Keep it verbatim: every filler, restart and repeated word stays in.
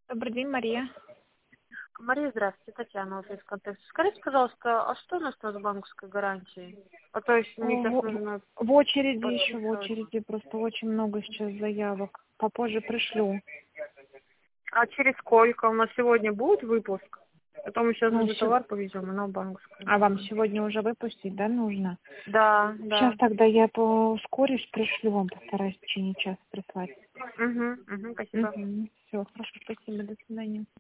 Добрый день, Мария. Мария, здравствуйте, Татьяна, офис контекст. Скажите, пожалуйста, а что у нас с банковской гарантией? А то есть мне сейчас В, нужно в очереди еще, в подписывать. очереди, просто очень много сейчас заявок. Попозже пришлю. А через сколько? У нас сегодня будет выпуск? Потом мы сейчас Ну, уже се- товар повезем, она банковская. А вам сегодня уже выпустить, да, нужно? Да, Сейчас да. тогда я по ускорюсь, пришлю вам, постараюсь в течение часа прислать. Угу, угу, спасибо. Угу. Все, хорошо, спасибо, до свидания.